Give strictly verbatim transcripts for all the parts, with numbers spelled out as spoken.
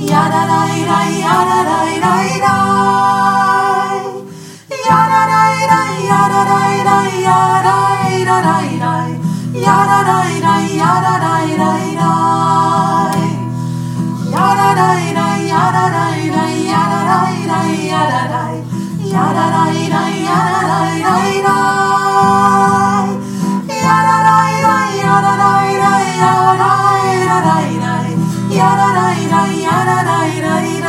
やららいらいやららいらいらいやららいらいやららいらいやらいららいらいやららいらいやららいらいらいやららいらいやららいらいやららいらいやららいやららいらいやららいらいらいやららいらいやららいらいやらいららいらいやららいらいやららいらいら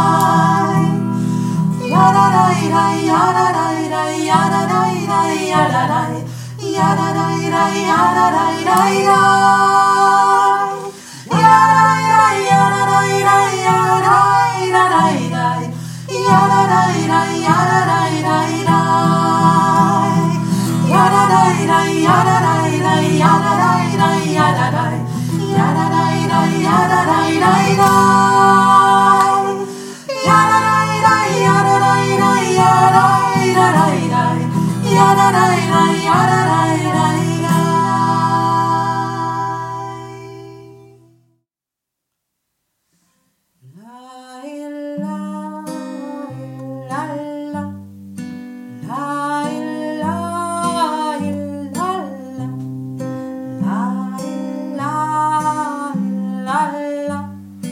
いやららいらいやららいらいやららいらいやららいやららいらいやららいらいらいやらいらいやららいらいやらいららいらいやららいらいやららいらいらいやららいらいやららいらいやららいらいやららいやららいらいやららいらいらいやららいらいやららいらいやらいららいらいやららいらいやららいらいらい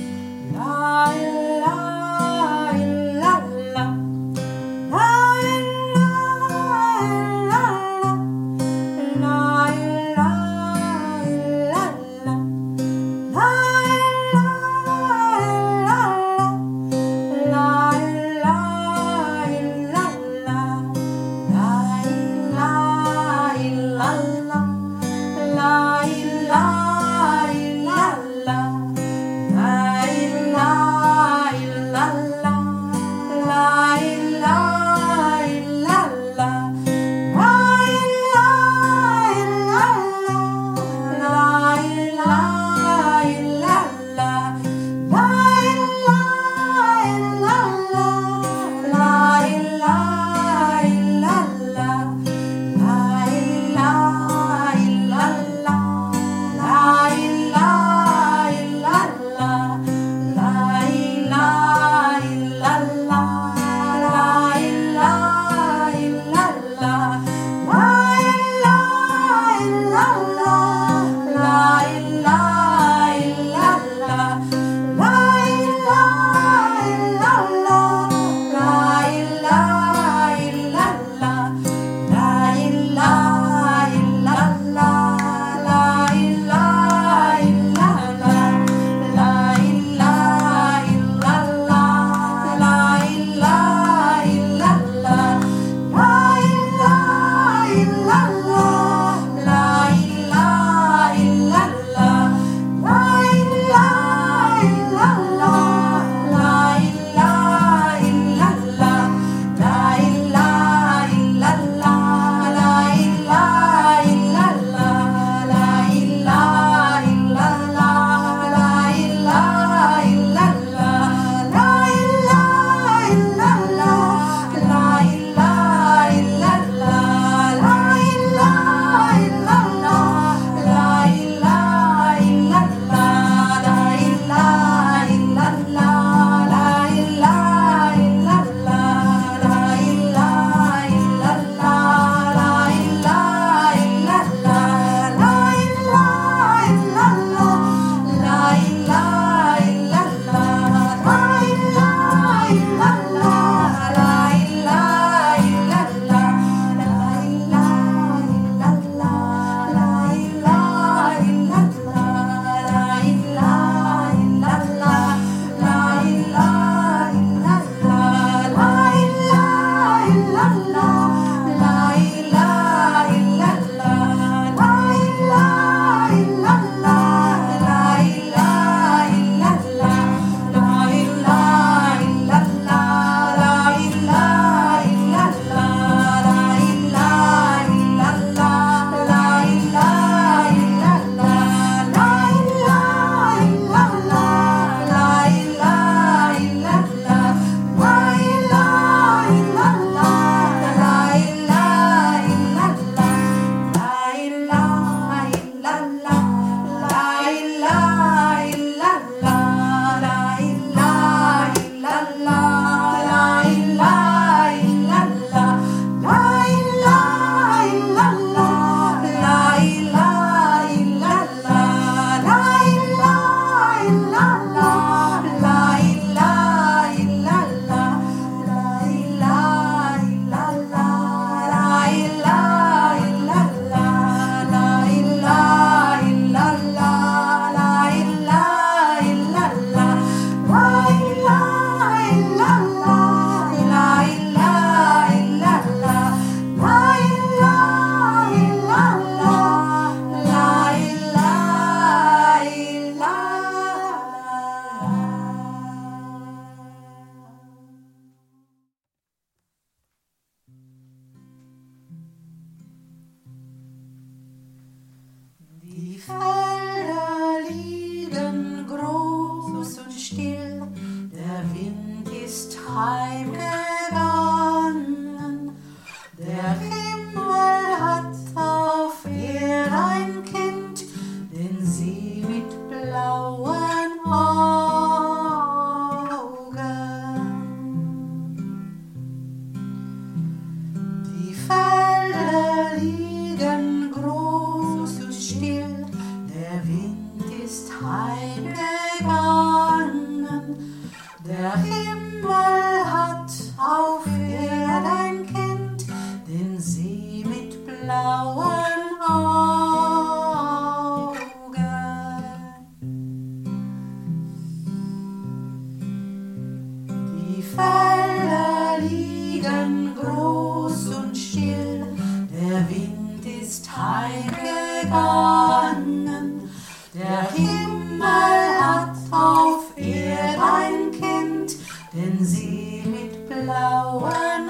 liegen groß und still, der Wind ist heimgegangen, der Himmel hat auf Erd ein Kind, den sie mit blauen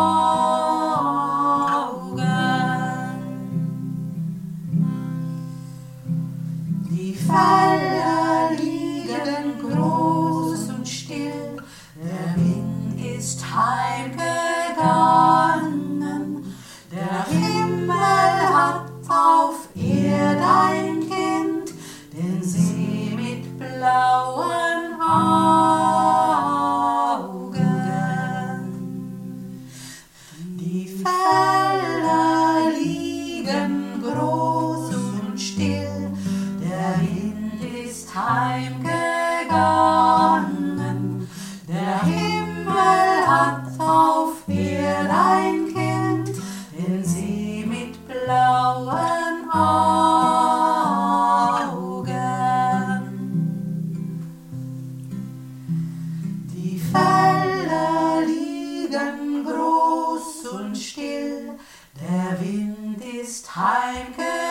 Augen. Die Felder liegen groß und still, der Wind ist heimgegangen, der Himmel hat auf Erd ein Kind, den sie mit blauen Augen. Die Felder liegen groß und still, der Wind ist heimgegangen, der Himmel hat auf Erd ein Kind, den sie mit blauen Augen. Die Felder liegen groß und still, der Wind ist heimgegangen,